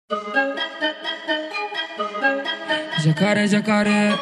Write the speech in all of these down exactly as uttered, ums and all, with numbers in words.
Jacaré, jacaré.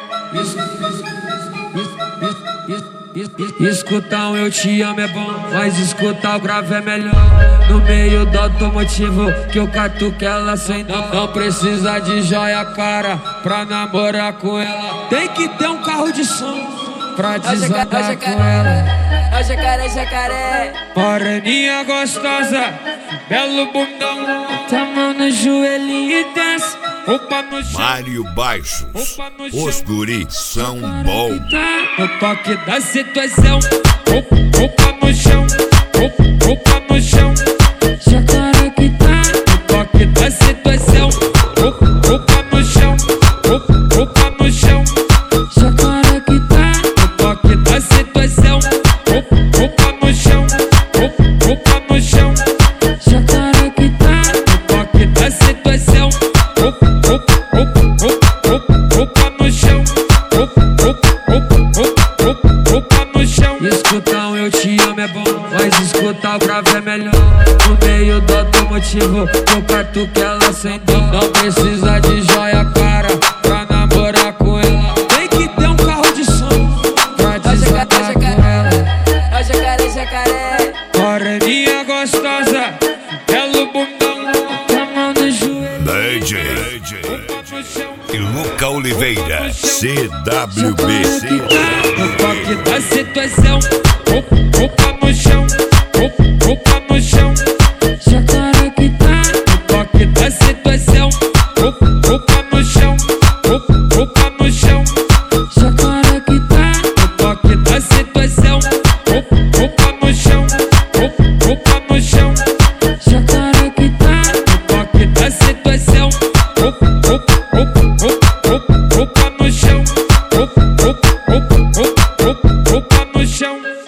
Escutar um eu te amo é bom, mas escutar o grave é melhor. No meio do automotivo que eu catuque ela sem dó. Não precisa de joia cara pra namorar com ela. Tem que ter um carro de som pra desandar com ela. Ó jacaré, jacaré. Moreninha gostosa, belo bundão. Tá mão no joelhinho e desce. Opa no chão. Mário Baixos, os guris são bom. No toque da situação. Opa no chão. Opa no chão. Jacaré que tá. No toque da situação. Opa no chão. Opa no chão. Jacaré que tá. No toque da situação. Opa no chão. Opa no chão. Jacaré que tá. No toque da situação. Opa no chão, opa no chão. Escutar um eu te amo é bom, mas escutar o grave é melhor. No meio do automotivo, eu catuque ela sem dó. Não precisa de joia cara pra namorar com ela. Tem que ter um carro de som pra desandar com ela. Ó jacaré, jacaré. Moreninha gostosa, belo bundão. Tá mão no joelho. D J e Luca Oliveira, C W B. No toque da situação. Opa no chão. Opa no chão. Jacaré que tá. No toque da situação. Opa no chão. Opa no chão. Jacaré que tá. No toque da situação. Opa no chão. Opa no chão. Jacaré que tá. No toque da situação. Opa no chão. Opa no chão.